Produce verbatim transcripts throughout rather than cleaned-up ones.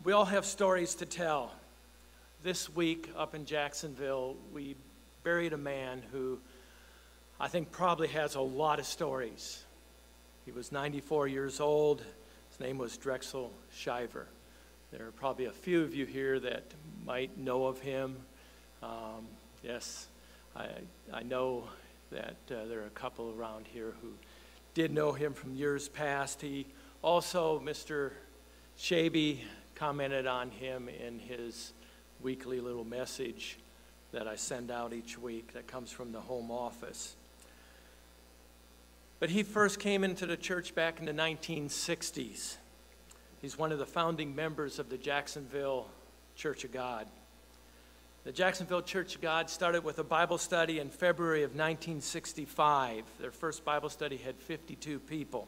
We all have stories to tell. This week up in Jacksonville, we buried a man who I think probably has a lot of stories. He was ninety-four years old. His name was Drexel Shiver. There are probably a few of you here that might know of him. Um, yes, I, I know that uh, there are a couple around here who did know him from years past. He also, Mister Shaby, commented on him in his weekly little message that I send out each week that comes from the home office. But he first came into the church back in the nineteen sixties. He's one of the founding members of the Jacksonville Church of God. The Jacksonville Church of God started with a Bible study in February of nineteen sixty-five. Their first Bible study had fifty-two people.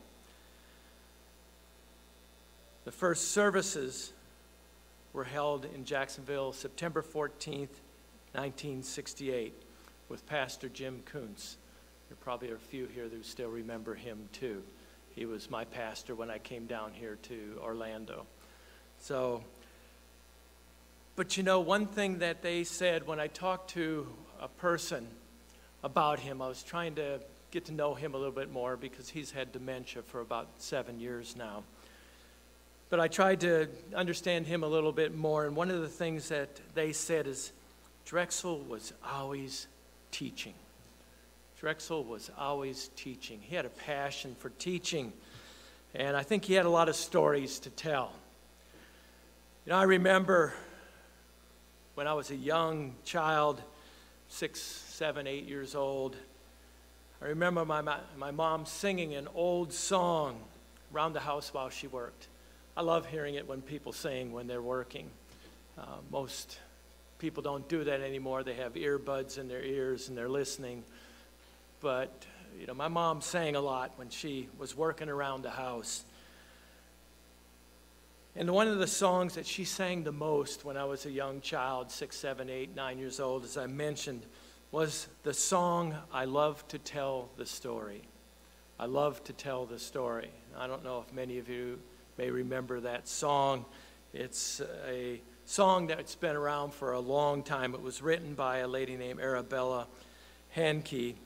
The first services were held in Jacksonville September fourteenth, nineteen sixty-eight, with Pastor Jim Kuntz. There probably are a few here who still remember him too. He was my pastor when I came down here to Orlando. So, but you know, one thing that they said when I talked to a person about him, I was trying to get to know him a little bit more because he's had dementia for about seven years now. But I tried to understand him a little bit more, and one of the things that they said is Drexel was always teaching. Drexel was always teaching. He had a passion for teaching, and I think he had a lot of stories to tell. You know, I remember when I was a young child, six, seven, eight years old, I remember my, my, my mom singing an old song around the house while she worked. I love hearing it when people sing when they're working. Uh, most people don't do that anymore. They have earbuds in their ears and they're listening. But, you know, my mom sang a lot when she was working around the house. And one of the songs that she sang the most when I was a young child, six, seven, eight, nine years old, as I mentioned, was the song, I Love to Tell the Story. I love to tell the story. I don't know if many of you may remember that song. It's a song that's been around for a long time. It was written by a lady named Arabella Hankey.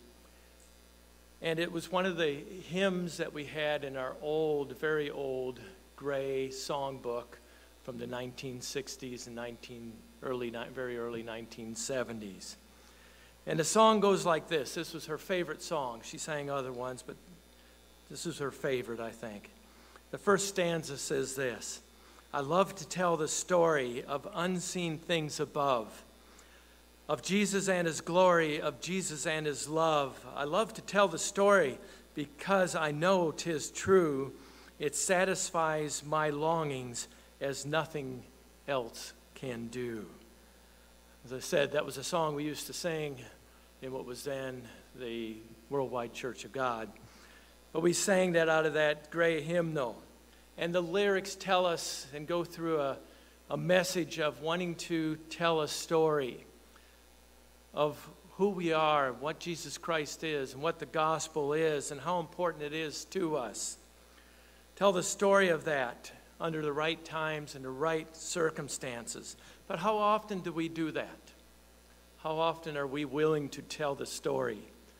And it was one of the hymns that we had in our old, very old, gray songbook from the nineteen sixties and nineteen early, very early nineteen seventies. And the song goes like this. This was her favorite song. She sang other ones, but this is her favorite, I think. The first stanza says this: I love to tell the story of unseen things above, of Jesus and his glory, of Jesus and his love. I love to tell the story because I know 'tis true. It satisfies my longings as nothing else can do. As I said, that was a song we used to sing in what was then the Worldwide Church of God. But we sang that out of that gray hymnal. And the lyrics tell us and go through a, a message of wanting to tell a story of who we are, what Jesus Christ is, and what the gospel is, and how important it is to us. Tell the story of that under the right times and the right circumstances. But how often do we do that? How often are we willing to tell the story?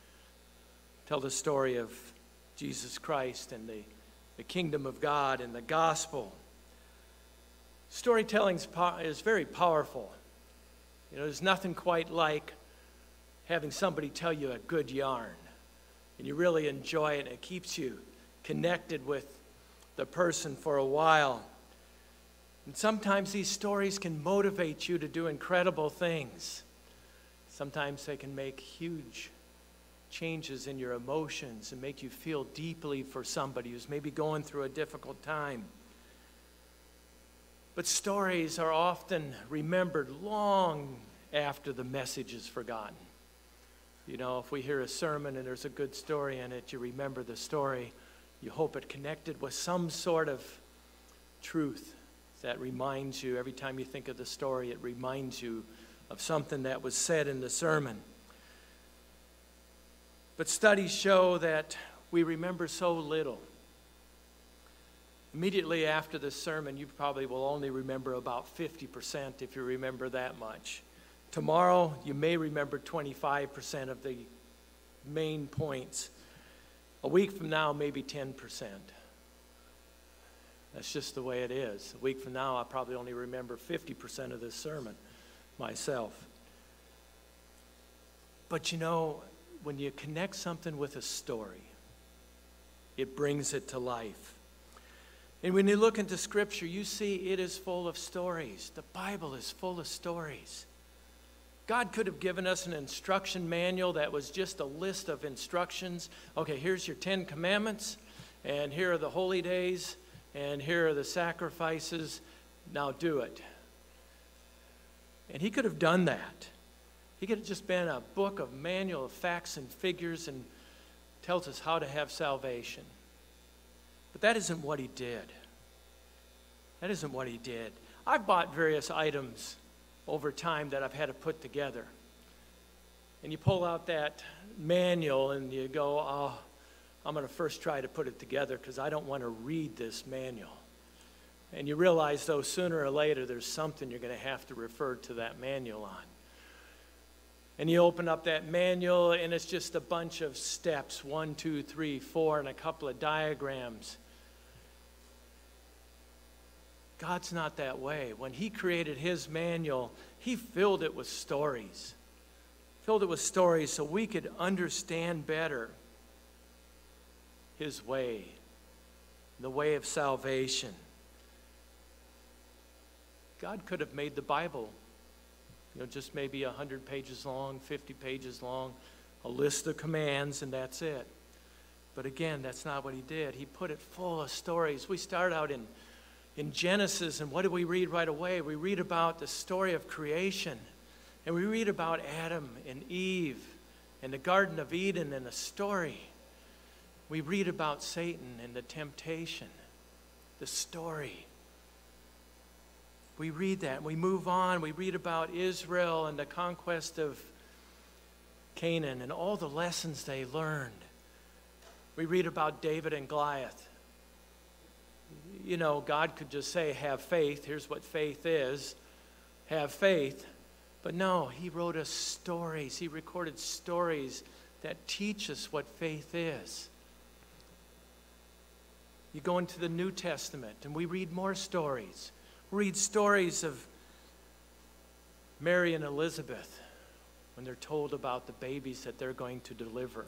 Tell the story of Jesus Christ and the, the kingdom of God and the gospel. Storytelling is, is very powerful. You know, there's nothing quite like having somebody tell you a good yarn. And you really enjoy it. It keeps you connected with the person for a while. And sometimes these stories can motivate you to do incredible things. Sometimes they can make huge changes in your emotions and make you feel deeply for somebody who's maybe going through a difficult time. But stories are often remembered long after the message is forgotten. You know, if we hear a sermon and there's a good story in it, you remember the story. You hope it connected with some sort of truth that reminds you, every time you think of the story, it reminds you of something that was said in the sermon. But studies show that we remember so little. Immediately after the sermon, you probably will only remember about fifty percent if you remember that much. Tomorrow, you may remember twenty-five percent of the main points. A week from now, maybe ten percent. That's just the way it is. A week from now, I probably only remember fifty percent of this sermon myself. But you know, when you connect something with a story, it brings it to life. And when you look into Scripture, you see it is full of stories. The Bible is full of stories. God could have given us an instruction manual that was just a list of instructions. Okay, here's your Ten Commandments, and here are the holy days, and here are the sacrifices. Now do it. And he could have done that. He could have just been a book of manual of facts and figures and tells us how to have salvation. But that isn't what he did. That isn't what he did. I've bought various items over time that I've had to put together. And you pull out that manual and you go, oh, I'm going to first try to put it together because I don't want to read this manual. And you realize, though, sooner or later there's something you're going to have to refer to that manual on. And you open up that manual and it's just a bunch of steps, one, two, three, four, and a couple of diagrams. God's not that way. When he created his manual, he filled it with stories. Filled it with stories so we could understand better his way, the way of salvation. God could have made the Bible, you know, just maybe one hundred pages long, fifty pages long, a list of commands, and that's it. But again, that's not what he did. He put it full of stories. We start out in In Genesis, and what do we read right away? We read about the story of creation, and we read about Adam and Eve and the Garden of Eden and the story. We read about Satan and the temptation, the story. We read that, and we move on. We read about Israel and the conquest of Canaan and all the lessons they learned. We read about David and Goliath. You know, God could just say, have faith. Here's what faith is. Have faith. But no, he wrote us stories. He recorded stories that teach us what faith is. You go into the New Testament, and we read more stories. We read stories of Mary and Elizabeth when they're told about the babies that they're going to deliver.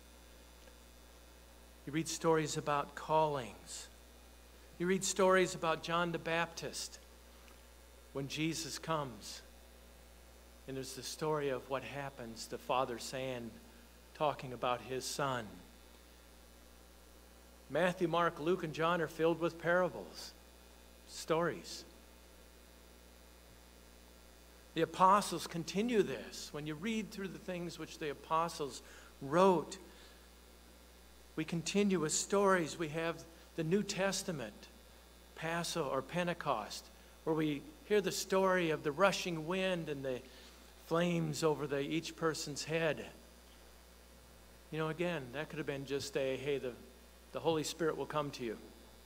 You read stories about callings. You read stories about John the Baptist when Jesus comes. And there's the story of what happens, the Father saying, talking about his Son. Matthew, Mark, Luke, and John are filled with parables, stories. The apostles continue this. When you read through the things which the apostles wrote, we continue with stories. We have the New Testament, Passover or Pentecost, where we hear the story of the rushing wind and the flames over the, each person's head. You know, again, that could have been just a, hey, the, the Holy Spirit will come to you.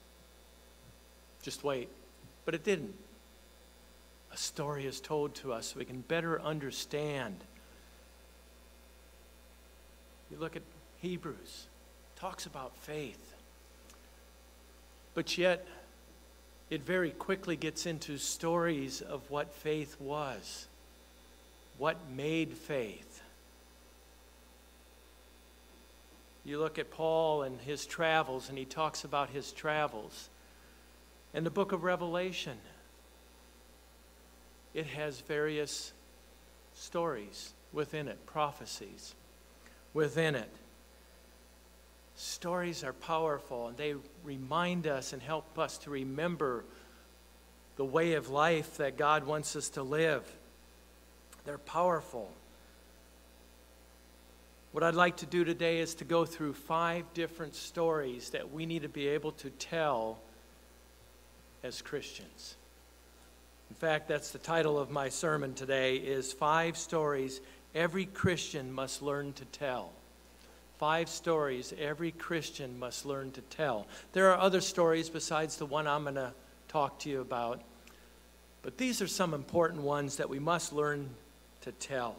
Just wait. But it didn't. A story is told to us so we can better understand. You look at Hebrews, it talks about faith. But yet, it very quickly gets into stories of what faith was, what made faith. You look at Paul and his travels, and he talks about his travels. In the book of Revelation, it has various stories within it, prophecies within it. Stories are powerful, and they remind us and help us to remember the way of life that God wants us to live. They're powerful. What I'd like to do today is to go through five different stories that we need to be able to tell as Christians. In fact, that's the title of my sermon today, is Five Stories Every Christian Must Learn to Tell. Five stories every Christian must learn to tell. There are other stories besides the one I'm going to talk to you about, but these are some important ones that we must learn to tell.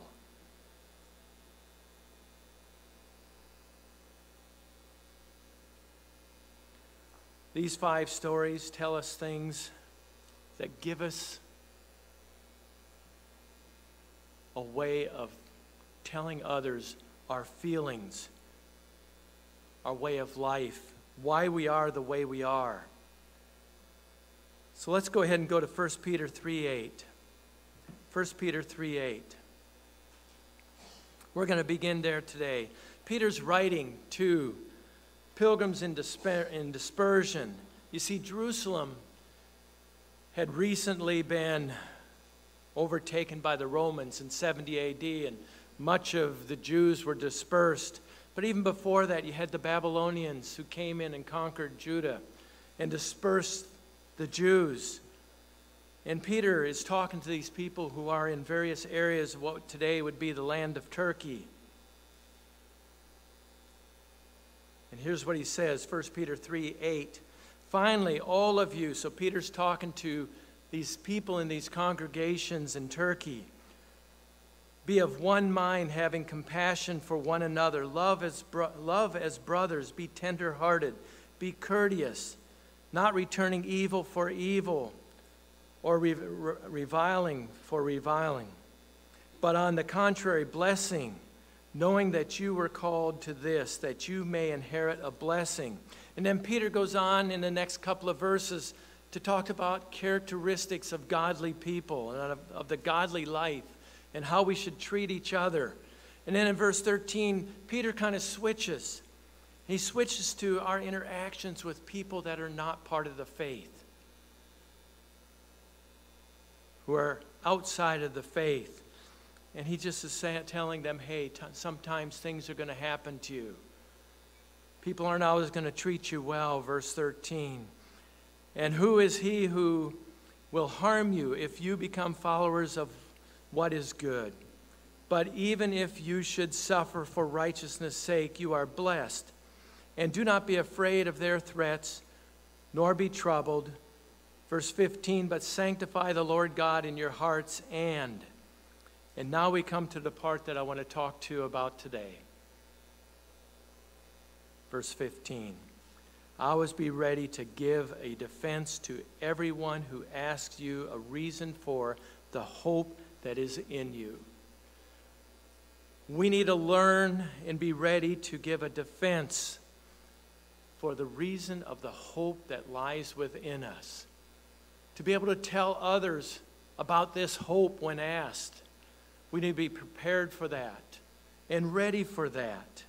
These five stories tell us things that give us a way of telling others our feelings, our way of life, why we are the way we are. So let's go ahead and go to First Peter three eight. First Peter three eight. We're going to begin there today. Peter's writing to pilgrims in, despair, in dispersion. You see, Jerusalem had recently been overtaken by the Romans in seventy A D, and much of the Jews were dispersed. But even before that, you had the Babylonians who came in and conquered Judah and dispersed the Jews. And Peter is talking to these people who are in various areas of what today would be the land of Turkey. And here's what he says, First Peter three eight. Finally, all of you, so Peter's talking to these people in these congregations in Turkey, be of one mind, having compassion for one another. Love as, bro- love as brothers. Be tender-hearted. Be courteous, not returning evil for evil or re- re- reviling for reviling. But on the contrary, blessing, knowing that you were called to this, that you may inherit a blessing. And then Peter goes on in the next couple of verses to talk about characteristics of godly people and of, of the godly life, and how we should treat each other. And then in verse thirteen, Peter kind of switches. He switches to our interactions with people that are not part of the faith, who are outside of the faith. And he just is saying, telling them, hey, t- sometimes things are going to happen to you. People aren't always going to treat you well, verse thirteen. And who is he who will harm you if you become followers of what is good? But even if you should suffer for righteousness' sake, you are blessed. And do not be afraid of their threats, nor be troubled. Verse fifteen, but sanctify the Lord God in your hearts and... And now we come to the part that I want to talk to you about today. Verse fifteen. Always be ready to give a defense to everyone who asks you a reason for the hope that is in you. We need to learn and be ready to give a defense for the reason of the hope that lies within us. To be able to tell others about this hope when asked. We need to be prepared for that and ready for that.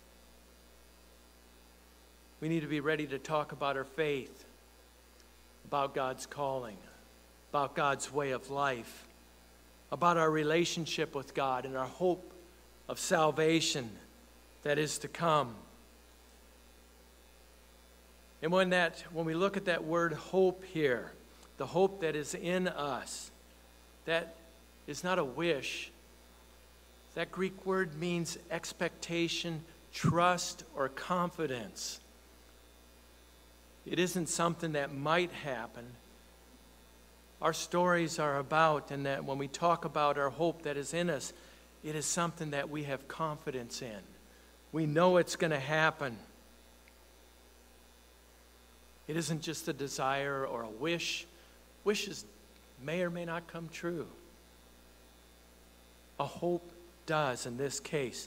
We need to be ready to talk about our faith, about God's calling, about God's way of life, about our relationship with God and our hope of salvation that is to come. And when that, when we look at that word hope here, the hope that is in us, that is not a wish. That Greek word means expectation, trust, or confidence. It isn't something that might happen. Our stories are about, and that when we talk about our hope that is in us, it is something that we have confidence in. We know it's going to happen. It isn't just a desire or a wish. Wishes may or may not come true. A hope does in this case.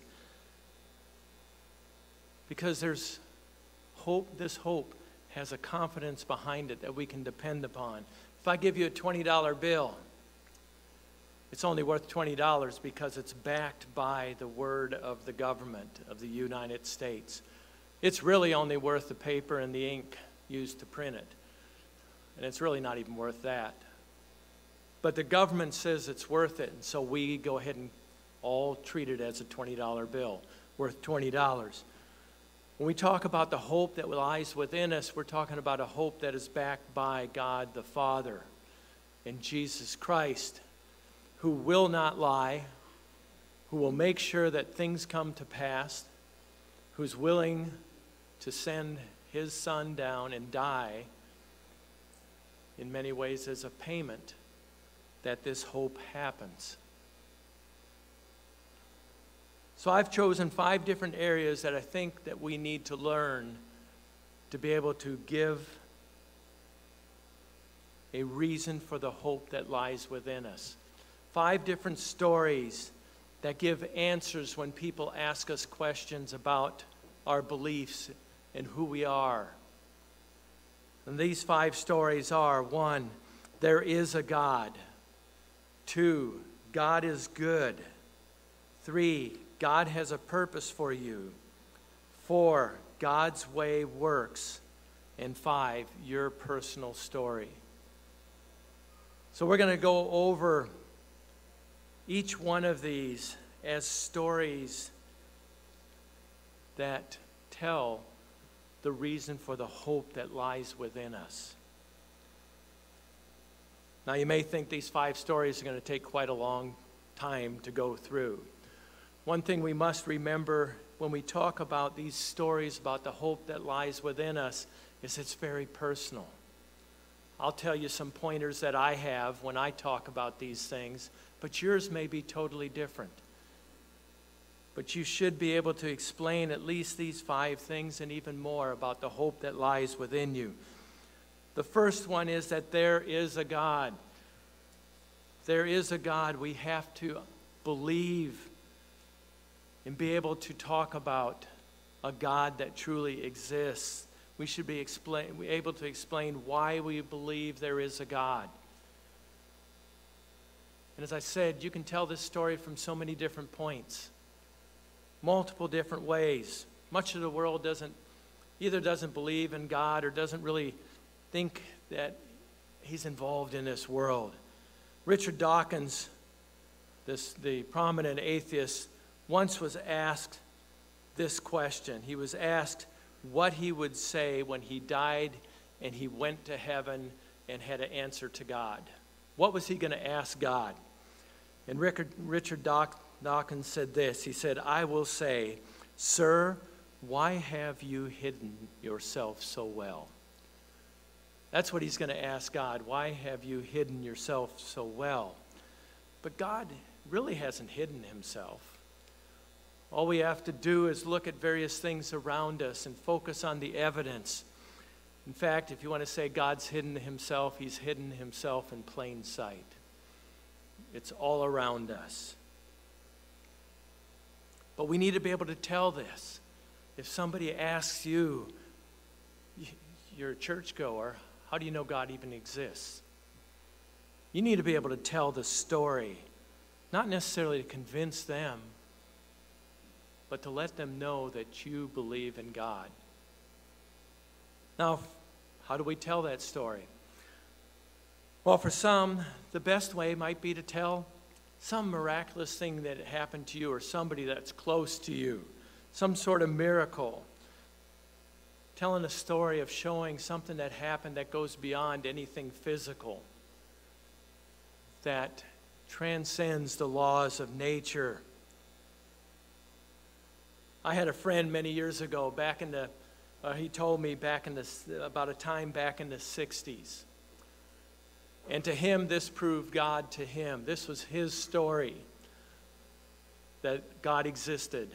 Because there's hope, this hope has a confidence behind it that we can depend upon. If I give you a twenty dollar bill, it's only worth twenty dollars because it's backed by the word of the government of the United States. It's really only worth the paper and the ink used to print it. And it's really not even worth that. But the government says it's worth it, and so we go ahead and all treat it as a twenty dollar bill, worth twenty dollars. When we talk about the hope that lies within us, we're talking about a hope that is backed by God the Father and Jesus Christ, who will not lie, who will make sure that things come to pass, who's willing to send his son down and die in many ways as a payment that this hope happens. So I've chosen five different areas that I think that we need to learn to be able to give a reason for the hope that lies within us. Five different stories that give answers when people ask us questions about our beliefs and who we are. And these five stories are: one, there is a God. Two, God is good. Three, God has a purpose for you. Four, God's way works. And five, your personal story. So we're going to go over each one of these as stories that tell the reason for the hope that lies within us. Now, you may think these five stories are going to take quite a long time to go through. One thing we must remember when we talk about these stories about the hope that lies within us is it's very personal. I'll tell you some pointers that I have when I talk about these things, but yours may be totally different. But you should be able to explain at least these five things and even more about the hope that lies within you. The first one is that there is a God. There is a God. We have to believe and be able to talk about a God that truly exists. We should be explain, able to explain why we believe there is a God. And as I said, you can tell this story from so many different points, multiple different ways. Much of the world doesn't either doesn't believe in God or doesn't really think that he's involved in this world. Richard Dawkins, this the prominent atheist, once was asked this question. He was asked what he would say when he died and he went to heaven and had to answer to God. What was he going to ask God? And Richard, Richard Dawkins said this. He said, "I will say, 'Sir, why have you hidden yourself so well?'" That's what he's going to ask God. Why have you hidden yourself so well? But God really hasn't hidden himself. All we have to do is look at various things around us and focus on the evidence. In fact, if you want to say God's hidden himself, he's hidden himself in plain sight. It's all around us. But we need to be able to tell this. If somebody asks you, you're a churchgoer, how do you know God even exists? You need to be able to tell the story, not necessarily to convince them, but to let them know that you believe in God. Now, how do we tell that story? Well, for some, the best way might be to tell some miraculous thing that happened to you or somebody that's close to you, some sort of miracle. Telling a story of showing something that happened that goes beyond anything physical, that transcends the laws of nature. I had a friend many years ago, back in the, uh, he told me back in the, about a time back in the sixties. And to him, this proved God to him. This was his story, that God existed.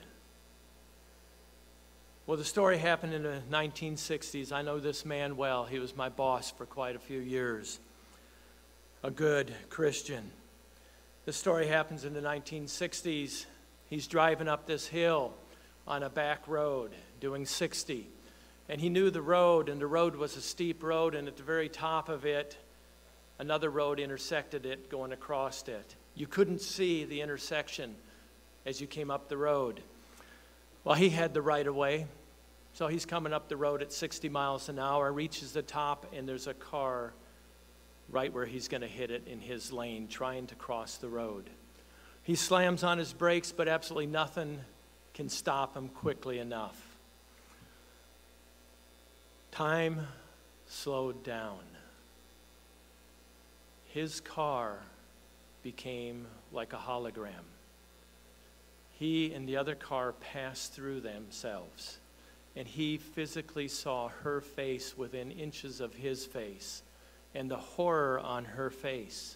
Well, the story happened in the nineteen sixties. I know this man well. He was my boss for quite a few years, a good Christian. The story happens in the nineteen sixties. He's driving up this hill on a back road doing sixty. And he knew the road, and the road was a steep road, and at the very top of it, another road intersected it going across it. You couldn't see the intersection as you came up the road. Well, he had the right of way, so he's coming up the road at sixty miles an hour, reaches the top, and there's a car right where he's going to hit it in his lane, trying to cross the road. He slams on his brakes, but absolutely nothing can stop him quickly enough. Time slowed down. His car became like a hologram. he and the other car passed through themselves. And he physically saw her face within inches of his face and the horror on her face.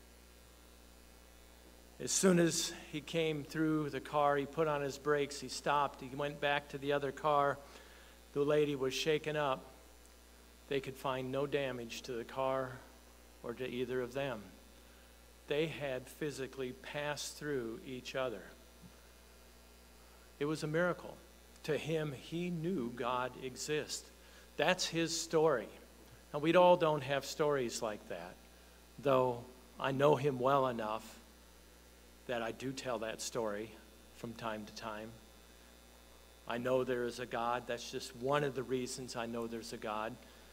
As soon as he came through the car, he put on his brakes, he stopped, he went back to the other car. The lady was shaken up. They could find no damage to the car or to either of them. They had physically passed through each other. It was a miracle. To him, he knew God exists. That's his story. And we all don't have stories like that, though I know him well enough that I do tell that story from time to time. I know there is a God. That's just one of the reasons I know there's a God.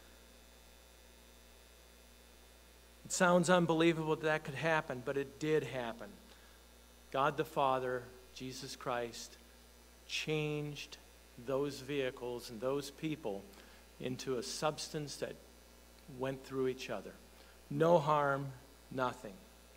It sounds unbelievable that that could happen, but it did happen. God the Father, Jesus Christ, changed those vehicles and those people into a substance that went through each other. No harm, nothing.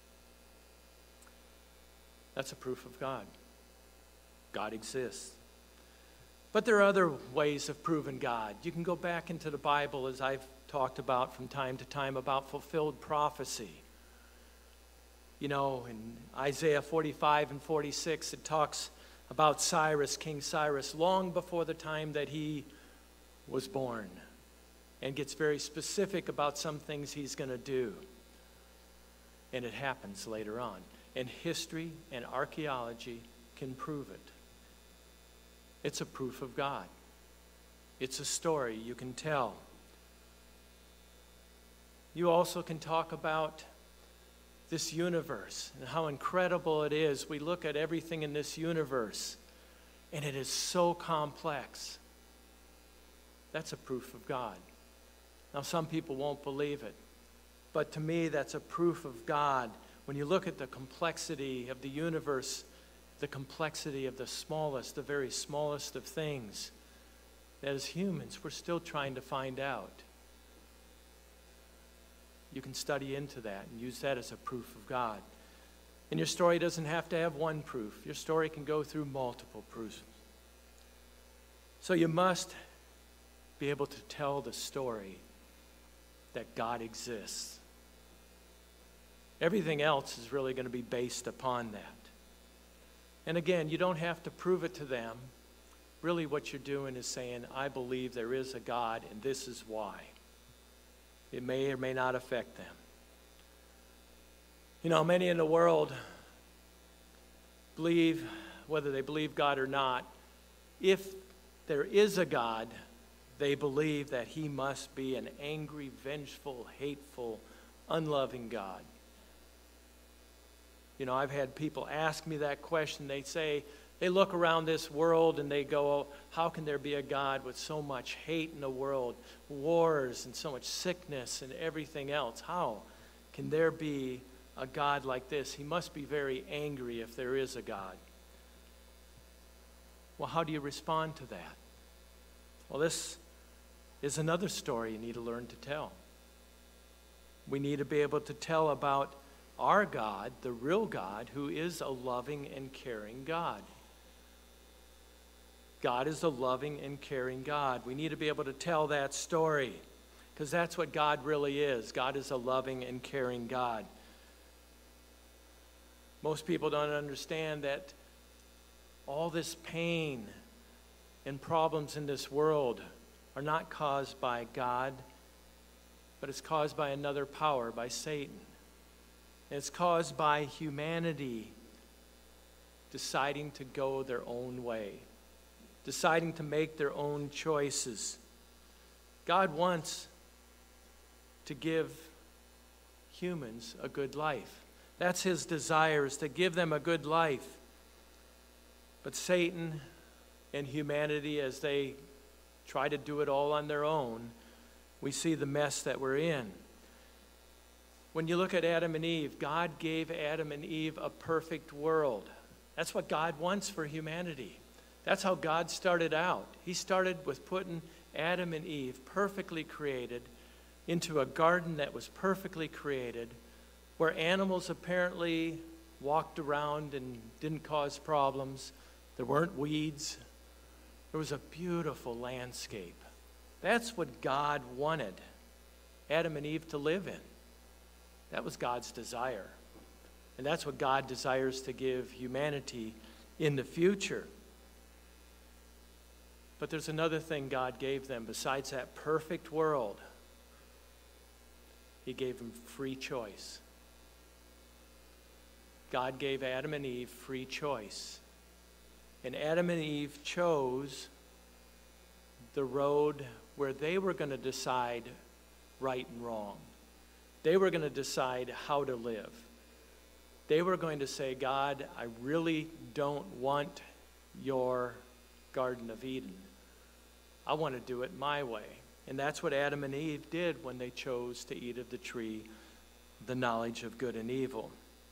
That's a proof of God. God exists. But there are other ways of proving God. You can go back into the Bible, as I've talked about from time to time, about fulfilled prophecy. You know, in Isaiah forty-five and forty-six, it talks about Cyrus, King Cyrus, long before the time that he was born, and gets very specific about some things he's going to do. And it happens later on. And history and archaeology can prove it. It's a proof of God. It's a story you can tell. You also can talk about this universe and how incredible it is. We look at everything in this universe, and it is so complex. That's a proof of God. Now, some people won't believe it, but to me, that's a proof of God. When you look at the complexity of the universe, the complexity of the smallest, the very smallest of things, that as humans, we're still trying to find out. You can study into that and use that as a proof of God. And your story doesn't have to have one proof. Your story can go through multiple proofs. So you must be able to tell the story that God exists. Everything else is really going to be based upon that. And again, you don't have to prove it to them. Really what you're doing is saying, I believe there is a God, and this is why. It may or may not affect them. You know, many in the world believe, whether they believe God or not, if there is a God, they believe that he must be an angry, vengeful, hateful, unloving God. You know, I've had people ask me that question. They say, they look around this world and they go, oh, how can there be a God with so much hate in the world, wars and so much sickness and everything else? How can there be a God like this? He must be very angry if there is a God. Well, how do you respond to that? Well, this is another story you need to learn to tell. We need to be able to tell about our God, the real God, who is a loving and caring God. God is a loving and caring God. We need to be able to tell that story, because that's what God really is. God is a loving and caring God. Most people don't understand that all this pain and problems in this world are not caused by God, but it's caused by another power, by Satan. And it's caused by humanity deciding to go their own way, deciding to make their own choices. God wants to give humans a good life. That's his desire, is to give them a good life. But Satan and humanity, as they try to do it all on their own, we see the mess that we're in. When you look at Adam and Eve, God gave Adam and Eve a perfect world. That's what God wants for humanity. That's how God started out. He started with putting Adam and Eve, perfectly created, into a garden that was perfectly created, where animals apparently walked around and didn't cause problems. There weren't weeds. There was a beautiful landscape. That's what God wanted Adam and Eve to live in. That was God's desire. And that's what God desires to give humanity in the future. But there's another thing God gave them besides that perfect world. He gave them free choice. God gave Adam and Eve free choice. And Adam and Eve chose the road where they were going to decide right and wrong. They were going to decide how to live. They were going to say, God, I really don't want your Garden of Eden. I want to do it my way. And that's what Adam and Eve did when they chose to eat of the tree, the knowledge of good and evil.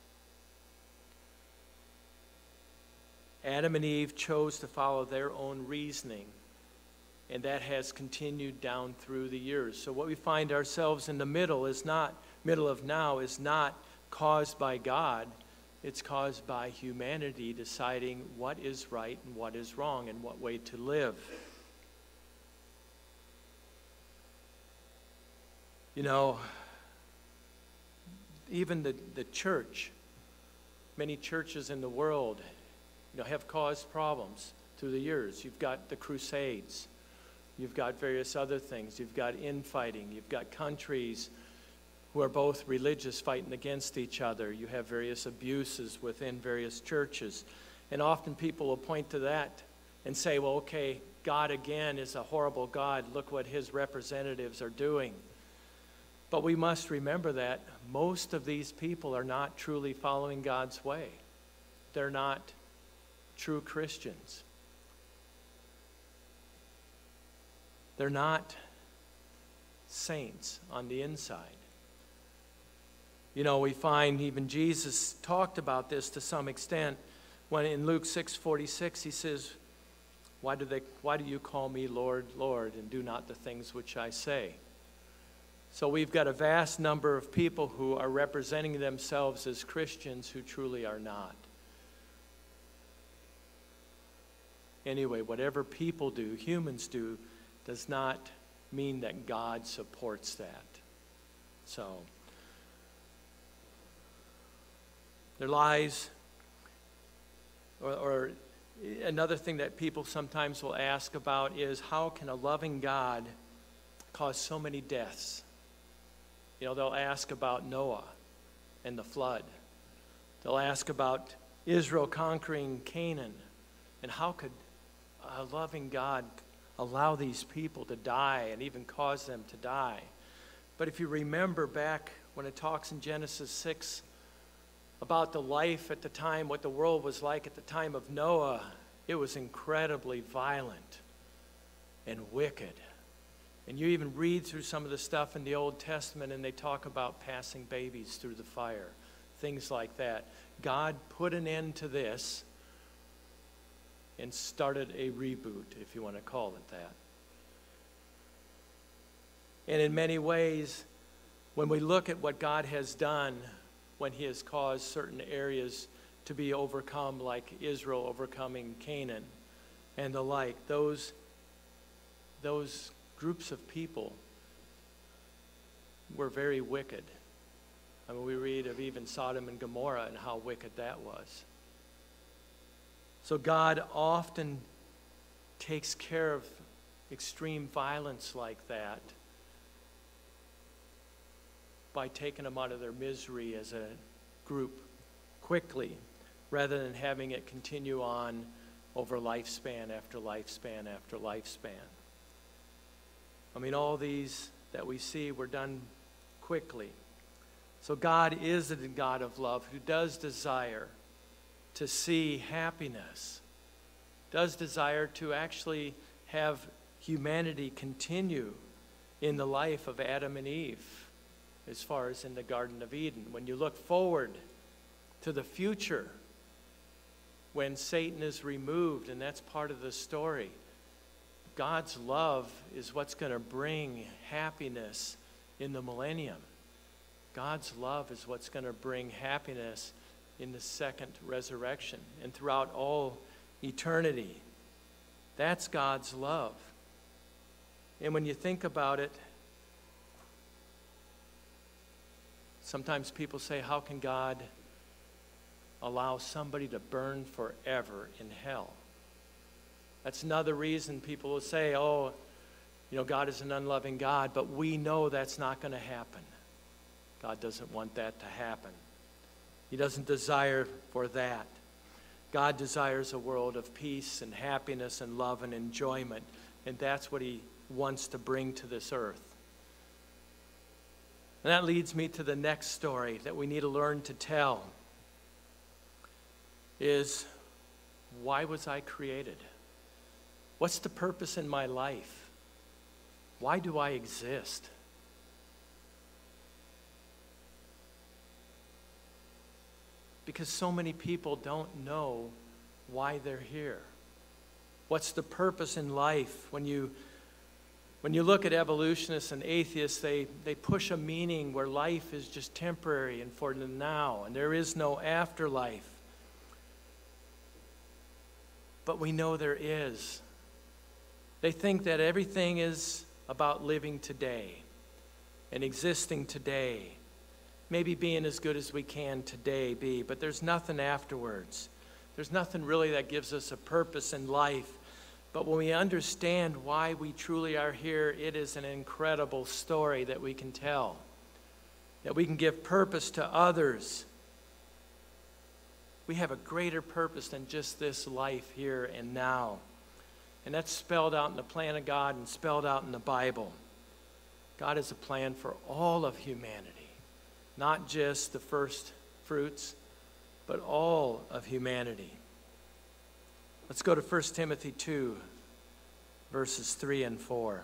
Adam and Eve chose to follow their own reasoning, and that has continued down through the years. So what we find ourselves in the middle is not, middle of now is not caused by God. It's caused by humanity deciding what is right and what is wrong and what way to live. You know, even the, the church, many churches in the world, you know, have caused problems through the years. You've got the Crusades. You've got various other things. You've got infighting. You've got countries who are both religious fighting against each other. You have various abuses within various churches. And often people will point to that and say, well, okay, God again is a horrible God. Look what his representatives are doing. But we must remember that most of these people are not truly following God's way. They're not true Christians. They're not saints on the inside. You know, we find even Jesus talked about this to some extent when in Luke six forty-six he says, why do they, why do you call me Lord, Lord, and do not the things which I say? So we've got a vast number of people who are representing themselves as Christians who truly are not. Anyway, whatever people do, humans do, does not mean that God supports that. So, there lies, or, or another thing that people sometimes will ask about is, how can a loving God cause so many deaths? You know, they'll ask about Noah and the flood. They'll ask about Israel conquering Canaan. And how could a loving God allow these people to die and even cause them to die? But if you remember back when it talks in Genesis six about the life at the time, what the world was like at the time of Noah, it was incredibly violent and wicked. And you even read through some of the stuff in the Old Testament and they talk about passing babies through the fire, things like that. God put an end to this and started a reboot, if you want to call it that. And in many ways, when we look at what God has done, when he has caused certain areas to be overcome, like Israel overcoming Canaan and the like, those, those groups of people were very wicked. I mean, we read of even Sodom and Gomorrah and how wicked that was. So God often takes care of extreme violence like that by taking them out of their misery as a group quickly, rather than having it continue on over lifespan after lifespan after lifespan. I mean, all these that we see were done quickly. So God is a God of love who does desire to see happiness, does desire to actually have humanity continue in the life of Adam and Eve, as far as in the Garden of Eden. When you look forward to the future, when Satan is removed, and that's part of the story, God's love is what's going to bring happiness in the millennium. God's love is what's going to bring happiness in the second resurrection and throughout all eternity. That's God's love. And when you think about it, sometimes people say, how can God allow somebody to burn forever in hell? That's another reason people will say, oh, you know, God is an unloving God, but we know that's not going to happen. God doesn't want that to happen. He doesn't desire for that. God desires a world of peace and happiness and love and enjoyment, and that's what he wants to bring to this earth. And that leads me to the next story that we need to learn to tell is, why was I created? What's the purpose in my life? Why do I exist? Because so many people don't know why they're here. What's the purpose in life? When you when you look at evolutionists and atheists, they, they push a meaning where life is just temporary and for the now, and there is no afterlife. But we know there is. They think that everything is about living today and existing today. Maybe being as good as we can today be, but there's nothing afterwards. There's nothing really that gives us a purpose in life. But when we understand why we truly are here, it is an incredible story that we can tell, that we can give purpose to others. We have a greater purpose than just this life here and now. And that's spelled out in the plan of God and spelled out in the Bible. God has a plan for all of humanity. Not just the first fruits, but all of humanity. Let's go to First Timothy two, verses three and four.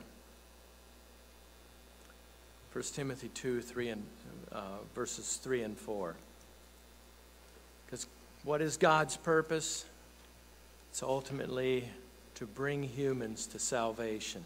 First Timothy two, three and uh, verses three and four. Because what is God's purpose? It's ultimately to bring humans to salvation.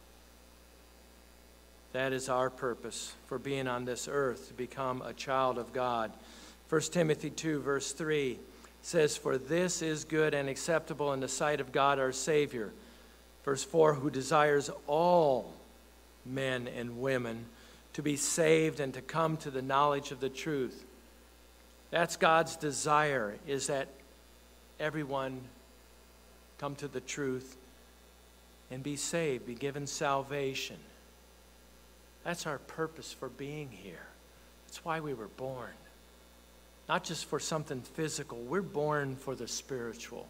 That is our purpose for being on this earth, to become a child of God. First Timothy two, verse three says, "For this is good and acceptable in the sight of God our Savior." Verse four, "Who desires all men and women to be saved and to come to the knowledge of the truth." That's God's desire, is that everyone come to the truth and be saved, be given salvation. That's our purpose for being here. That's why we were born. Not just for something physical. We're born for the spiritual.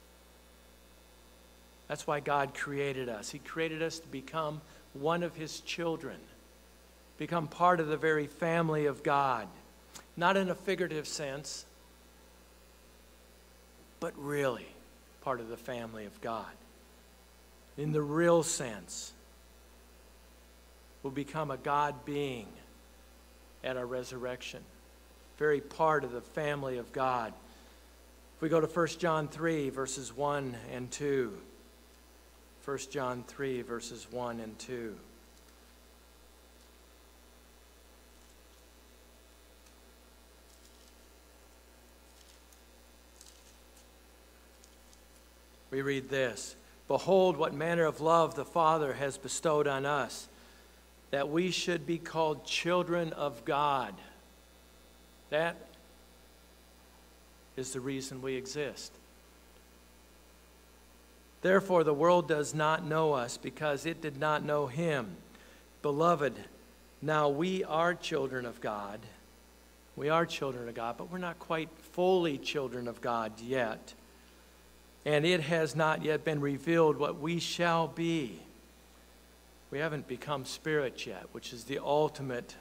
That's why God created us. He created us to become one of his children. Become part of the very family of God. Not in a figurative sense, but really part of the family of God. In the real sense, we'll become a God being at our resurrection. Very part of the family of God. If we go to First John three, verses one and two. First John three, verses one and two. We read this: "Behold, what manner of love the Father has bestowed on us, that we should be called children of God." That is the reason we exist. "Therefore the world does not know us, because it did not know him. Beloved, now we are children of God." We are children of God, but we're not quite fully children of God yet. "And it has not yet been revealed what we shall be." We haven't become spirit yet, which is the ultimate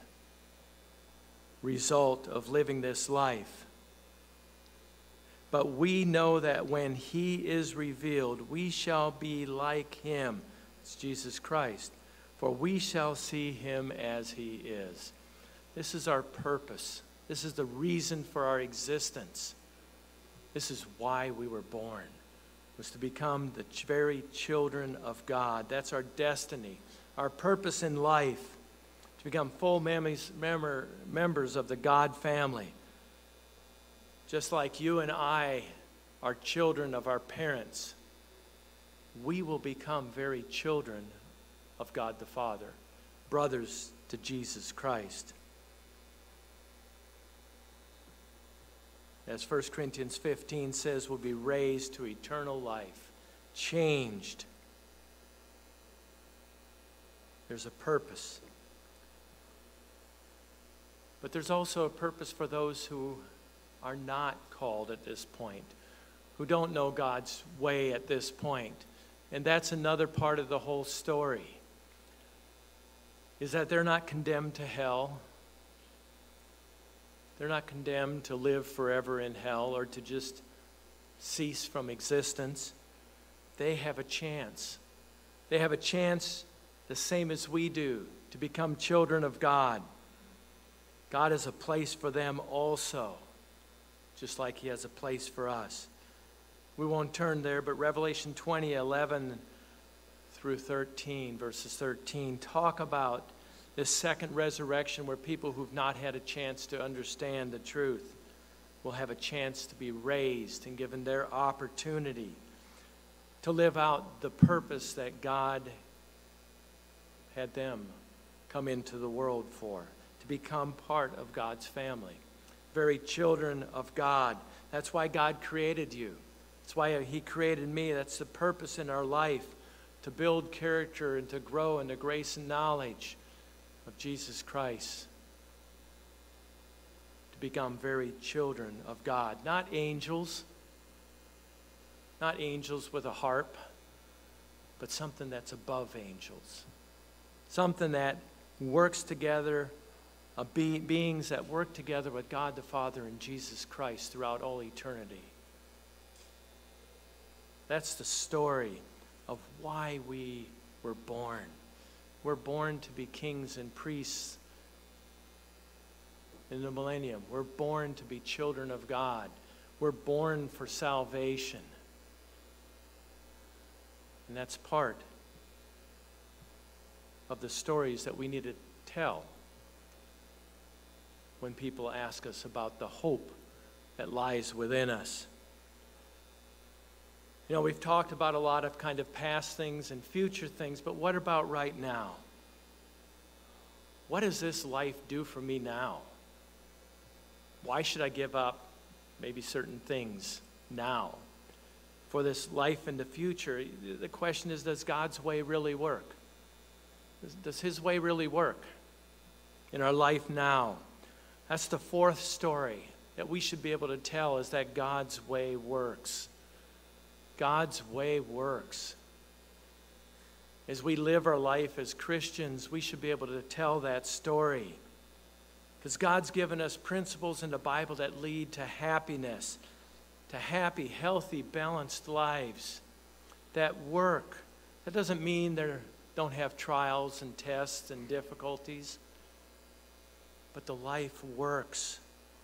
result of living this life. "But we know that when he is revealed, we shall be like him." It's Jesus Christ. "For we shall see him as he is." This is our purpose. This is the reason for our existence. This is why we were born, was to become the very children of God. That's our destiny, our purpose in life, to become full members, member, members of the God family. Just like you and I are children of our parents, we will become very children of God the Father, brothers to Jesus Christ. As First Corinthians fifteen says, we'll be raised to eternal life, changed. There's a purpose. But there's also a purpose for those who are not called at this point, who don't know God's way at this point. And that's another part of the whole story, is that they're not condemned to hell. They're not condemned to live forever in hell or to just cease from existence. They have a chance. They have a chance the same as we do to become children of God. God has a place for them also, just like he has a place for us. We won't turn there, but Revelation twenty, eleven through thirteen, verses thirteen, talk about this second resurrection where people who've not had a chance to understand the truth will have a chance to be raised and given their opportunity to live out the purpose that God had them come into the world for, to become part of God's family, very children of God. That's why God created you. That's why he created me. That's the purpose in our life, to build character and to grow in the grace and knowledge of Jesus Christ, to become very children of God. Not angels, not angels with a harp, but something that's above angels. Something that works together, uh, be, beings that work together with God the Father and Jesus Christ throughout all eternity. That's the story of why we were born. We're born to be kings and priests in the millennium. We're born to be children of God. We're born for salvation. And that's part of the stories that we need to tell when people ask us about the hope that lies within us. You know, we've talked about a lot of kind of past things and future things, but what about right now? What does this life do for me now? Why should I give up maybe certain things now for this life in the future? The question is, does God's way really work? Does, does his way really work in our life now? That's the fourth story that we should be able to tell, is that God's way works. God's way works. As we live our life as Christians, we should be able to tell that story. Because God's given us principles in the Bible that lead to happiness, to happy, healthy, balanced lives that work. That doesn't mean they don't have trials and tests and difficulties, but the life works.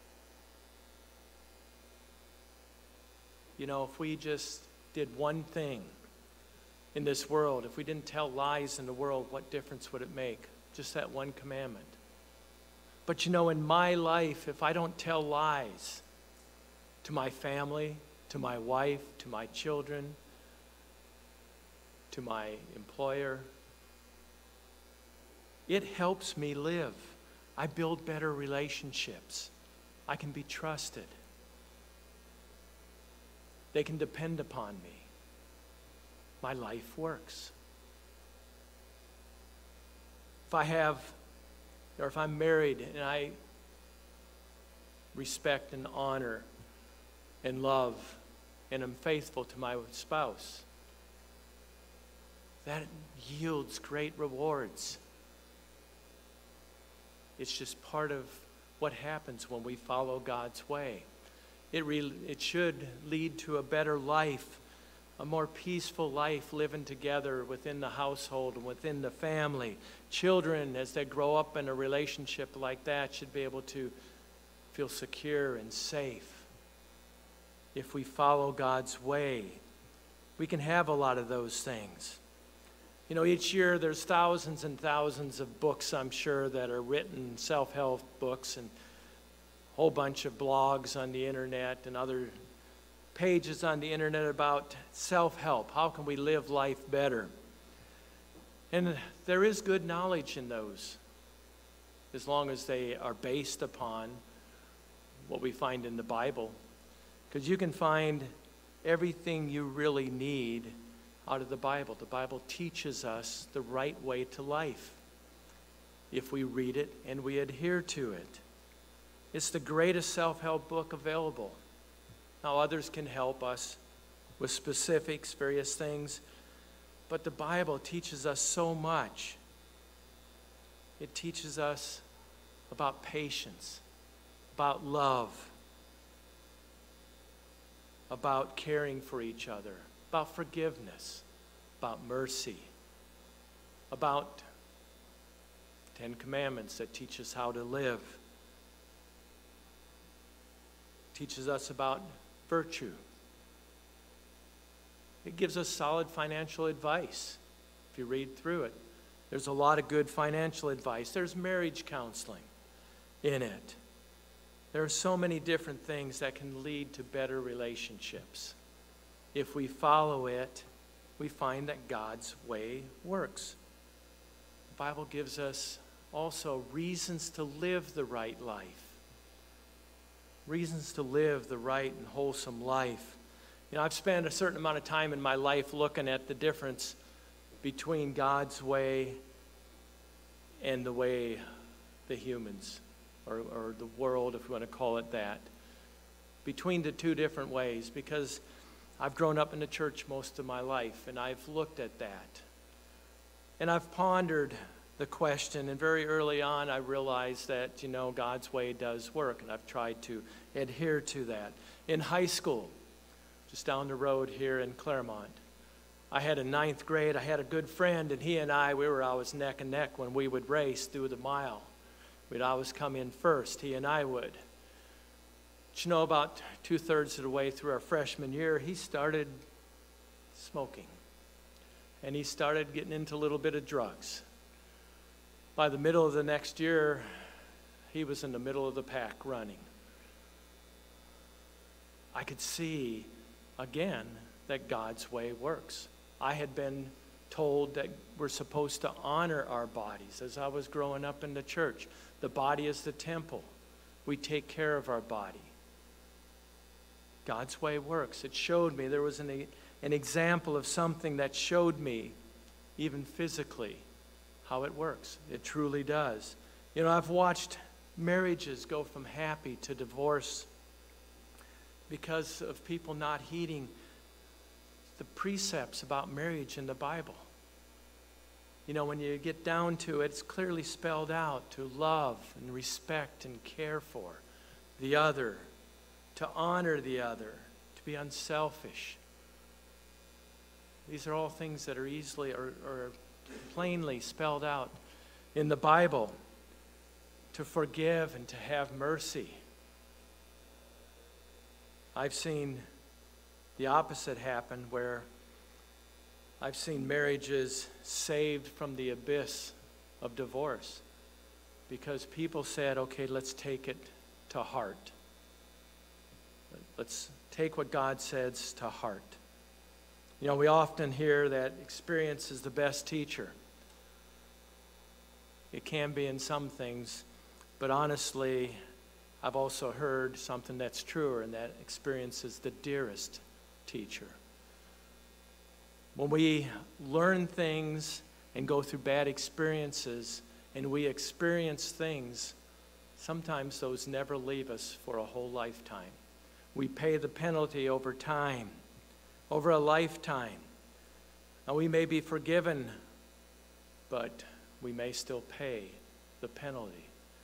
You know, if we just did one thing in this world, if we didn't tell lies in the world, what difference would it make? Just that one commandment. But you know, in my life, if I don't tell lies to my family, to my wife, to my children, to my employer, it helps me live. I build better relationships. I can be trusted. They can depend upon me. My life works. If I have, or if I'm married and I respect and honor and love and am faithful to my spouse, that yields great rewards. It's just part of what happens when we follow God's way. It, re- it should lead to a better life, a more peaceful life living together within the household and within the family. Children, as they grow up in a relationship like that, should be able to feel secure and safe. If we follow God's way, we can have a lot of those things. You know, each year there's thousands and thousands of books, I'm sure, that are written, self-help books, and a whole bunch of blogs on the internet and other pages on the internet about self-help. How can we live life better? And there is good knowledge in those, as long as they are based upon what we find in the Bible. Because you can find everything you really need out of the Bible. The Bible teaches us the right way to life if we read it and we adhere to it. It's the greatest self-help book available. Now, others can help us with specifics, various things, but the Bible teaches us so much. It teaches us about patience, about love, about caring for each other, about forgiveness, about mercy, about Ten Commandments that teach us how to live, teaches us about virtue. It gives us solid financial advice if you read through it. There's a lot of good financial advice. There's marriage counseling in it. There are so many different things that can lead to better relationships. If we follow it, we find that God's way works. The Bible gives us also reasons to live the right life. Reasons to live the right and wholesome life. You know, I've spent a certain amount of time in my life looking at the difference between God's way and the way the humans, or, or the world, if we want to call it that, between the two different ways, because I've grown up in the church most of my life, and I've looked at that. And I've pondered the question, and very early on I realized that, you know, God's way does work, and I've tried to adhere to that. In high school, just down the road here in Claremont, I had a ninth grade, I had a good friend, and he and I, we were always neck and neck when we would race through the mile. We'd always come in first, he and I would. But you know, about two-thirds of the way through our freshman year, he started smoking. And he started getting into a little bit of drugs. By the middle of the next year, he was in the middle of the pack running. I could see, again, that God's way works. I had been told that we're supposed to honor our bodies as I was growing up in the church. The body is the temple. We take care of our body. God's way works. It showed me, there was an, an example of something that showed me, even physically, how it works. It truly does. You know, I've watched marriages go from happy to divorce because of people not heeding the precepts about marriage in the Bible. You know, when you get down to it, it's clearly spelled out to love and respect and care for the other, to honor the other, to be unselfish. These are all things that are easily or, or plainly spelled out in the Bible. To forgive and to have mercy. I've seen the opposite happen, where I've seen marriages saved from the abyss of divorce because people said, okay, let's take it to heart. Let's take what God says to heart. You know, we often hear that experience is the best teacher. It can be in some things, but honestly, I've also heard something that's truer, and that experience is the dearest teacher. When we learn things and go through bad experiences, and we experience things, sometimes those never leave us for a whole lifetime. We pay the penalty over time, over a lifetime. Now, we may be forgiven, but we may still pay the penalty.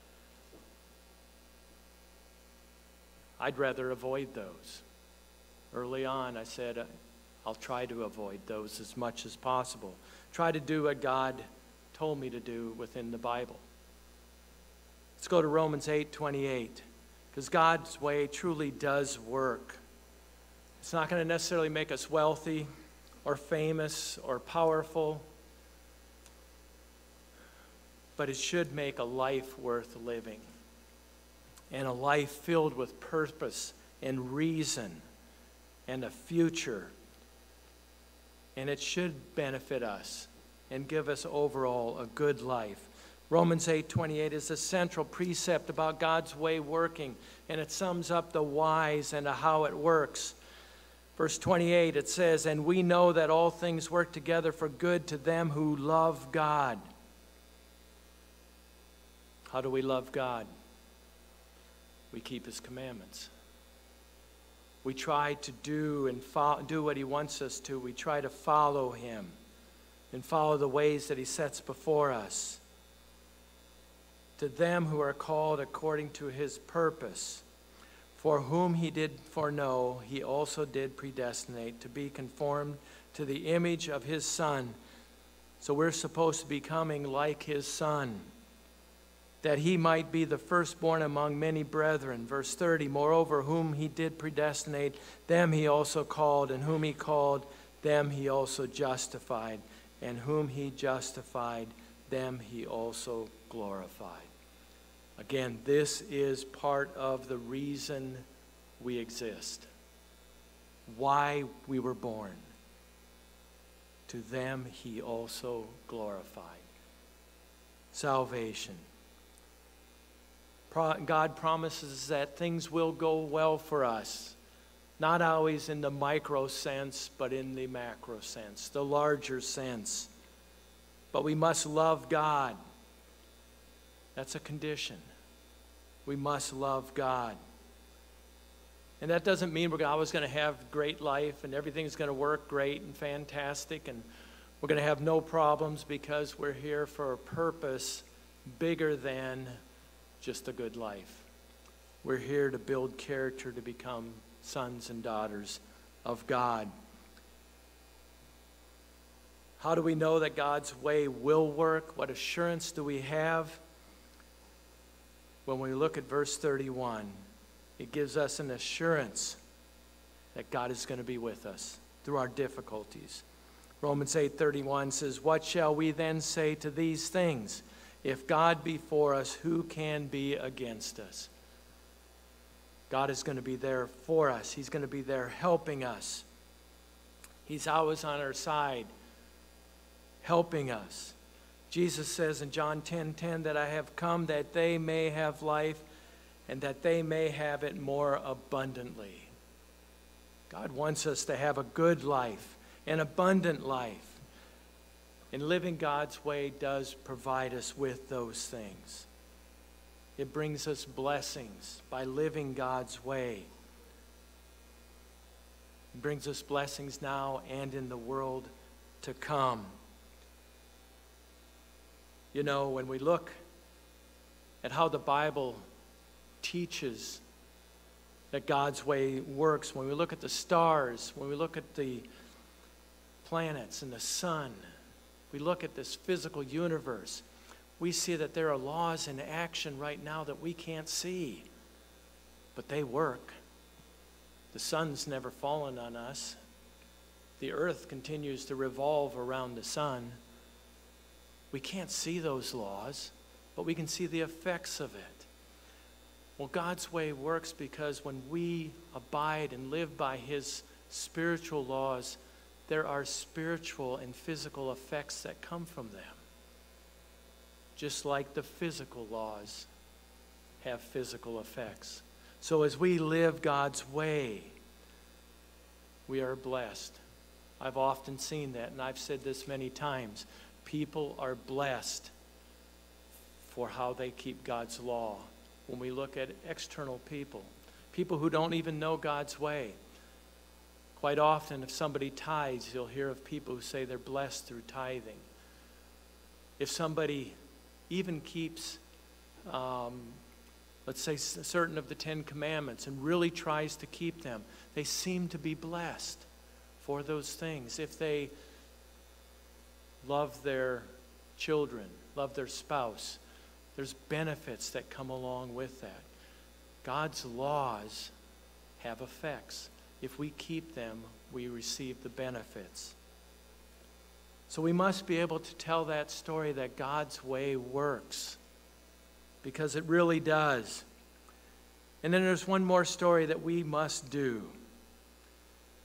I'd rather avoid those. Early on, I said, I'll try to avoid those as much as possible. Try to do what God told me to do within the Bible. Let's go to Romans eight twenty-eight, because God's way truly does work. It's not going to necessarily make us wealthy or famous or powerful, but it should make a life worth living, and a life filled with purpose and reason and a future. And it should benefit us and give us overall a good life. Romans eight twenty-eight is a central precept about God's way working, and it sums up the whys and the how it works. Verse twenty-eight, it says, "And we know that all things work together for good to them who love God." How do we love God? We keep His commandments. We try to do and fo- do what He wants us to. We try to follow Him and follow the ways that He sets before us. To them who are called according to His purpose, for whom He did foreknow, He also did predestinate to be conformed to the image of His Son. So we're supposed to be becoming like His Son, that He might be the firstborn among many brethren. Verse thirty, "Moreover, whom He did predestinate, them He also called, and whom He called, them He also justified, and whom He justified, them He also glorified." Again, this is part of the reason we exist, why we were born. To them He also glorified. Salvation. God promises that things will go well for us, not always in the micro sense, but in the macro sense, the larger sense. But we must love God. That's a condition. We must love God. And that doesn't mean we're always going to have great life and everything's going to work great and fantastic and we're going to have no problems, because we're here for a purpose bigger than just a good life. We're here to build character, to become sons and daughters of God. How do we know that God's way will work? What assurance do we have? When we look at verse thirty-one, it gives us an assurance that God is going to be with us through our difficulties. Romans eight thirty-one says, "What shall we then say to these things? If God be for us, who can be against us?" God is going to be there for us. He's going to be there helping us. He's always on our side, helping us. Jesus says in John ten ten that I have come that they may have life and that they may have it more abundantly. God wants us to have a good life, an abundant life. And living God's way does provide us with those things. It brings us blessings by living God's way. It brings us blessings now and in the world to come. You know, when we look at how the Bible teaches that God's way works, when we look at the stars, when we look at the planets and the sun, we look at this physical universe, we see that there are laws in action right now that we can't see, but they work. The sun's never fallen on us. The earth continues to revolve around the sun. We can't see those laws, but we can see the effects of it. Well, God's way works because when we abide and live by His spiritual laws, there are spiritual and physical effects that come from them. Just like the physical laws have physical effects. So as we live God's way, we are blessed. I've often seen that, and I've said this many times. People are blessed for how they keep God's law. When we look at external people, people who don't even know God's way. Quite often, if somebody tithes, you'll hear of people who say they're blessed through tithing. If somebody even keeps, um, let's say, certain of the Ten Commandments and really tries to keep them, they seem to be blessed for those things. If they love their children, love their spouse, there's benefits that come along with that. God's laws have effects. If we keep them, we receive the benefits. So we must be able to tell that story that God's way works, because it really does. And then there's one more story that we must do.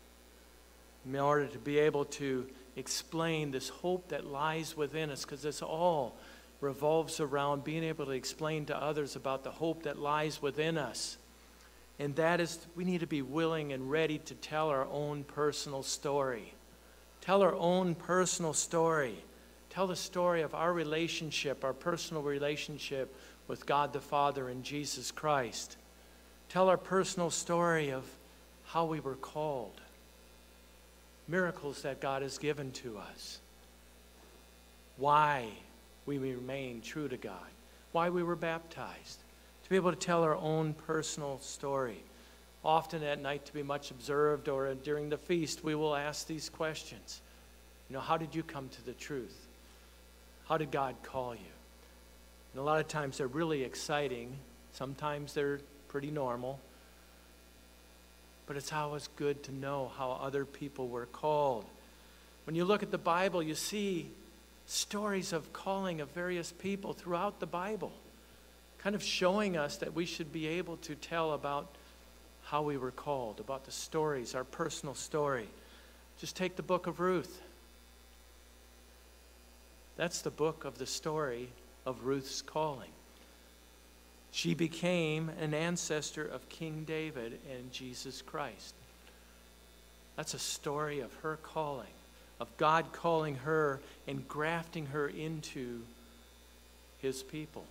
in order to be able to explain this hope that lies within us, because this all revolves around being able to explain to others about the hope that lies within us. And that is, we need to be willing and ready to tell our own personal story. Tell our own personal story. Tell the story of our relationship, our personal relationship with God the Father and Jesus Christ. Tell our personal story of how we were called. Miracles that God has given to us. Why we remain true to God. Why we were baptized. To be able to tell our own personal story. Often at night, to be much observed, or during the feast, we will ask these questions. You know, how did you come to the truth? How did God call you? And a lot of times they're really exciting. Sometimes they're pretty normal. But it's always good to know how other people were called. When you look at the Bible, you see stories of calling of various people throughout the Bible, kind of showing us that we should be able to tell about how we were called, about the stories, our personal story. Just take the book of Ruth. That's the book of the story of Ruth's calling. She became an ancestor of King David and Jesus Christ. That's a story of her calling, of God calling her and grafting her into his people.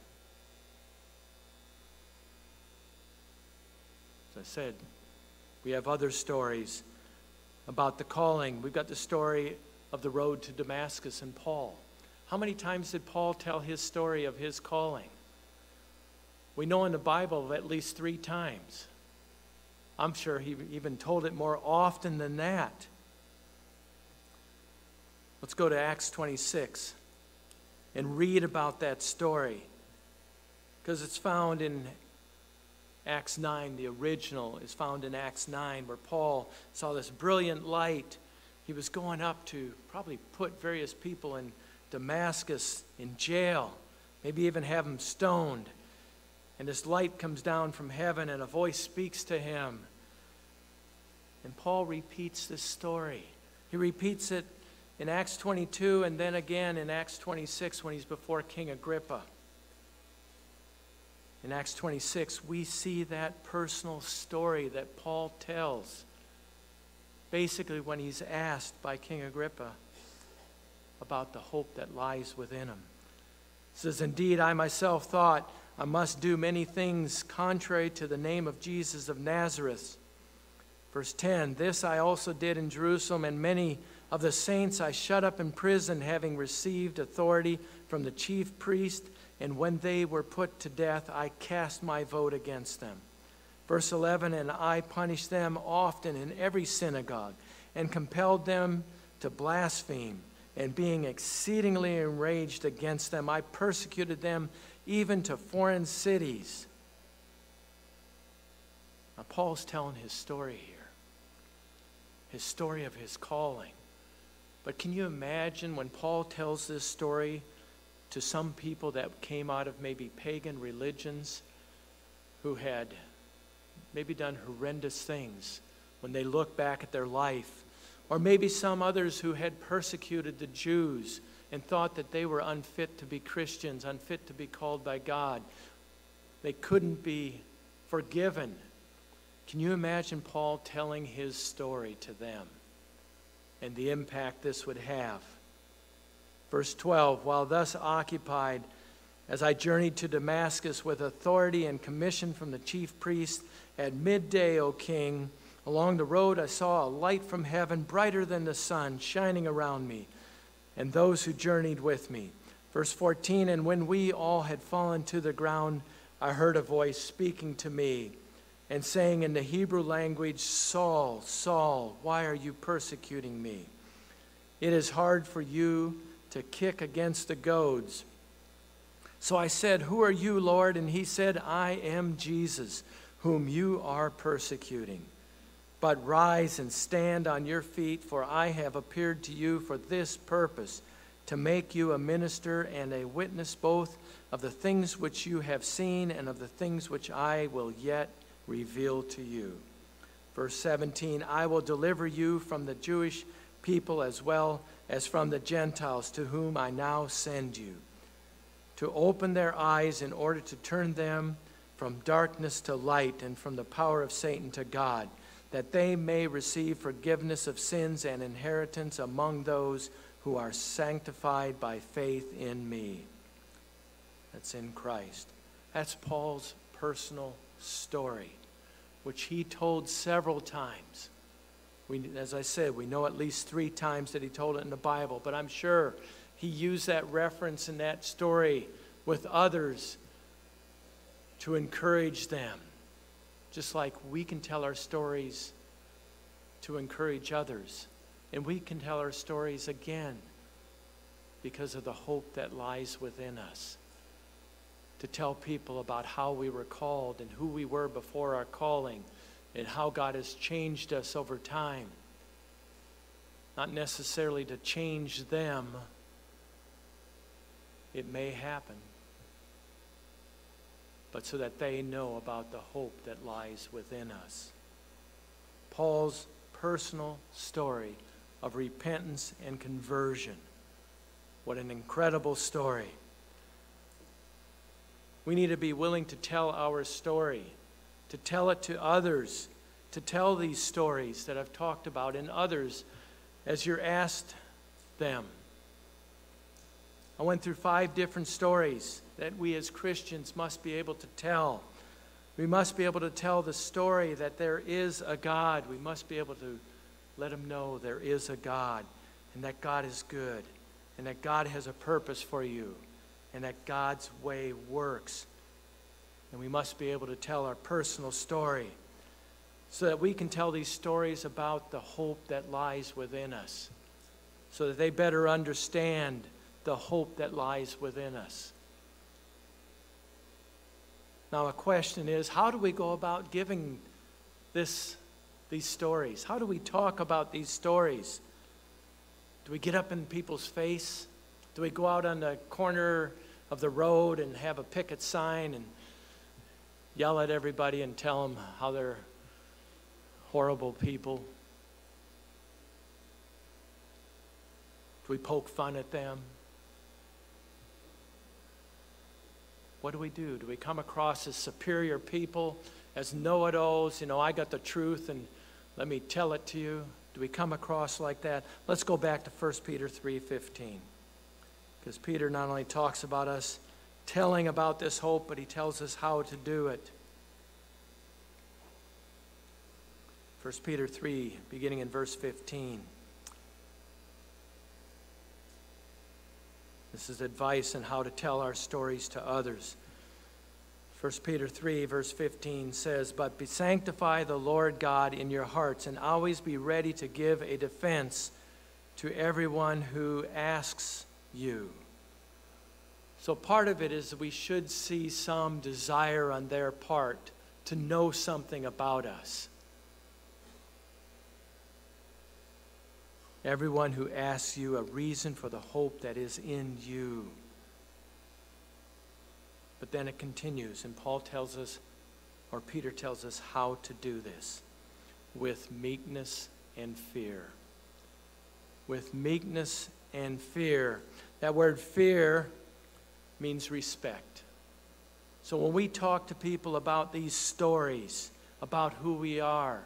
As I said, we have other stories about the calling. We've got the story of the road to Damascus and Paul. How many times did Paul tell his story of his calling? We know in the Bible of at least three times. I'm sure he even told it more often than that. Let's go to Acts twenty-six and read about that story, because it's found in Acts nine. The original is found in Acts nine, where Paul saw this brilliant light. He was going up to probably put various people in Damascus in jail, maybe even have them stoned. And this light comes down from heaven, and a voice speaks to him. And Paul repeats this story. He repeats it in Acts twenty-two, and then again in Acts twenty-six when he's before King Agrippa. In Acts twenty-six, we see that personal story that Paul tells. Basically, when he's asked by King Agrippa about the hope that lies within him. He says, "Indeed, I myself thought I must do many things contrary to the name of Jesus of Nazareth." Verse ten, "This I also did in Jerusalem, and many of the saints I shut up in prison, having received authority from the chief priest, and when they were put to death, I cast my vote against them." Verse eleven, "And I punished them often in every synagogue, and compelled them to blaspheme. And being exceedingly enraged against them, I persecuted them even to foreign cities." Now, Paul's telling his story here, his story of his calling. But can you imagine when Paul tells this story to some people that came out of maybe pagan religions, who had maybe done horrendous things when they look back at their life, or maybe some others who had persecuted the Jews and thought that they were unfit to be Christians, unfit to be called by God. They couldn't be forgiven. Can you imagine Paul telling his story to them and the impact this would have? Verse twelve, "While thus occupied, as I journeyed to Damascus with authority and commission from the chief priest, at midday, O king, along the road I saw a light from heaven, brighter than the sun, shining around me and those who journeyed with me." Verse fourteen, "And when we all had fallen to the ground, I heard a voice speaking to me and saying in the Hebrew language, 'Saul, Saul, why are you persecuting me? It is hard for you to kick against the goads.' So I said, 'Who are you, Lord?' And he said, 'I am Jesus, whom you are persecuting. But rise and stand on your feet, for I have appeared to you for this purpose, to make you a minister and a witness both of the things which you have seen and of the things which I will yet reveal to you.'" Verse seventeen, I will deliver you from the Jewish people as well as from the Gentiles, to whom I now send you, to open their eyes in order to turn them from darkness to light and from the power of Satan to God, that they may receive forgiveness of sins and inheritance among those who are sanctified by faith in me. That's in Christ. That's Paul's personal story, which he told several times. We, as I said, we know at least three times that he told it in the Bible, but I'm sure he used that reference and that story with others to encourage them, just like we can tell our stories to encourage others. And we can tell our stories again because of the hope that lies within us. To tell people about how we were called and who we were before our calling and how God has changed us over time. Not necessarily to change them. It may happen. But so that they know about the hope that lies within us. Paul's personal story of repentance and conversion. What an incredible story. We need to be willing to tell our story, to tell it to others, to tell these stories that I've talked about in others as you're asked them. I went through five different stories that we as Christians must be able to tell. We must be able to tell the story that there is a God. We must be able to let them know there is a God, and that God is good, and that God has a purpose for you, and that God's way works. And we must be able to tell our personal story so that we can tell these stories about the hope that lies within us, so that they better understand the hope that lies within us. Now, a question is, how do we go about giving this, these stories? How do we talk about these stories? Do we get up in people's face? Do we go out on the corner of the road and have a picket sign and yell at everybody and tell them how they're horrible people? Do we poke fun at them? What do we do? Do we come across as superior people, as know-it-alls? You know, I got the truth and let me tell it to you. Do we come across like that? Let's go back to First Peter three fifteen. Because Peter not only talks about us telling about this hope, but he tells us how to do it. First Peter three, beginning in verse fifteen. This is advice on how to tell our stories to others. First Peter three, verse fifteen says, But be sanctify the Lord God in your hearts, and always be ready to give a defense to everyone who asks you. So part of it is we should see some desire on their part to know something about us. Everyone who asks you a reason for the hope that is in you. But then it continues, and Paul tells us, or Peter tells us how to do this. With meekness and fear. With meekness and fear. That word fear means respect. So when we talk to people about these stories, about who we are,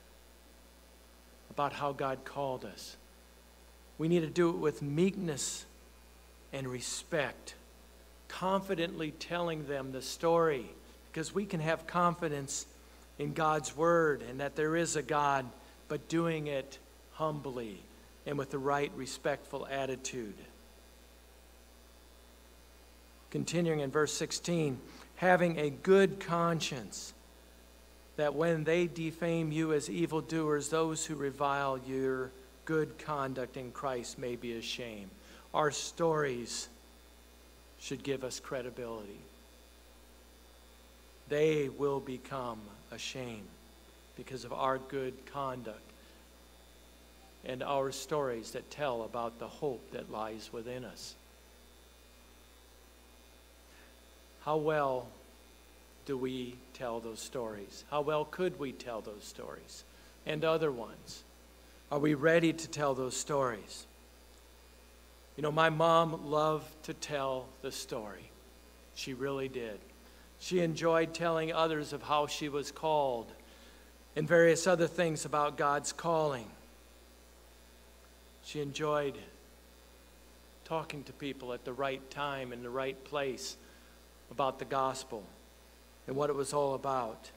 about how God called us, we need to do it with meekness and respect, confidently telling them the story, because we can have confidence in God's word and that there is a God, but doing it humbly and with the right respectful attitude. Continuing in verse sixteen, having a good conscience, that when they defame you as evildoers, those who revile your good conduct in Christ may be ashamed. Our stories should give us credibility. They will become ashamed because of our good conduct and our stories that tell about the hope that lies within us. How well do we tell those stories? How well could we tell those stories? and other ones? Are we ready to tell those stories? You know, my mom loved to tell the story. She really did. She enjoyed telling others of how she was called and various other things about God's calling. She enjoyed talking to people at the right time in the right place about the gospel and what it was all about.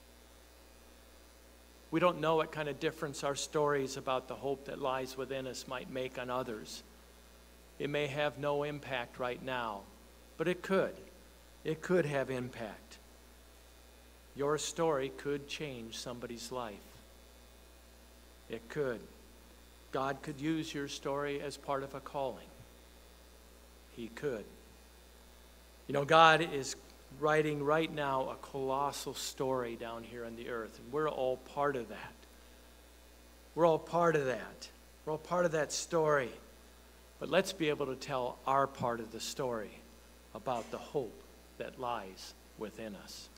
We don't know what kind of difference our stories about the hope that lies within us might make on others. It may have no impact right now, but it could. It could have impact. Your story could change somebody's life. It could. God could use your story as part of a calling. He could. You know, God is writing right now a colossal story down here on the earth, and we're all part of that. We're all part of that. We're all part of that story. But let's be able to tell our part of the story about the hope that lies within us.